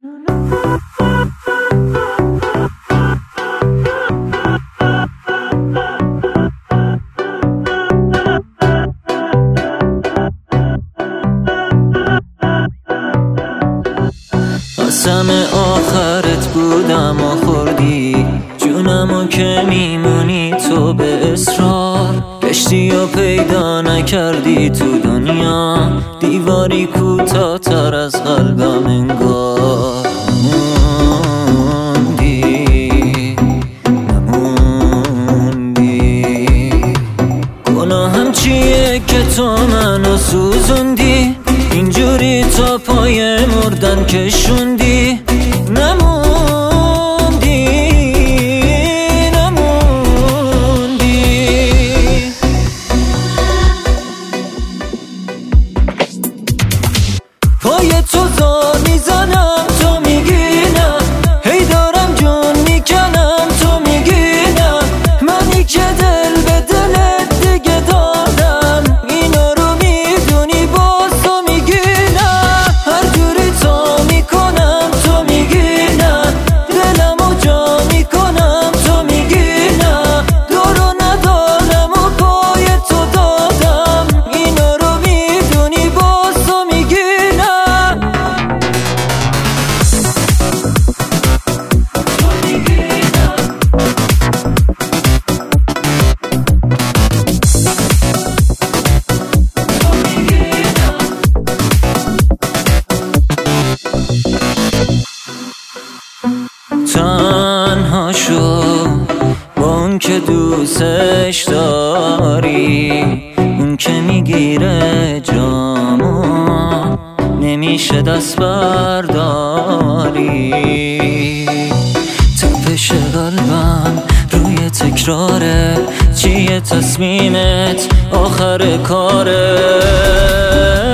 قسم آخرت بودم و خوردی جونمو که میمونی تو به اصرار. کشتی و پیدا نکردی تو دنیا، دیواری کوتاه‌تر از قلبم انگار. نموندی گناهم چیه که تو منو سوزوندی، اینجوری تا پای مردن کشوندی. نموندی پای تو زار میزنم تو میگی نه، هی دارم جون میکنم تو میگی نه. منی که دل به دلت دیگه دادم، اینا رو میدونی باز تو میگی نه. هر جوری تا میکنم تو میگی نه، دلمو جا میکنم تو میگی نه. دارو ندارم و پای تو دادم، اینا رو میدونی باز تو میگی نه. تنها شو با اون که دوستش داری، اون که میگیره جامو نمیشه دست برداری. تپش قلبم روی تکراره، چیه تصمیمت آخر کاره؟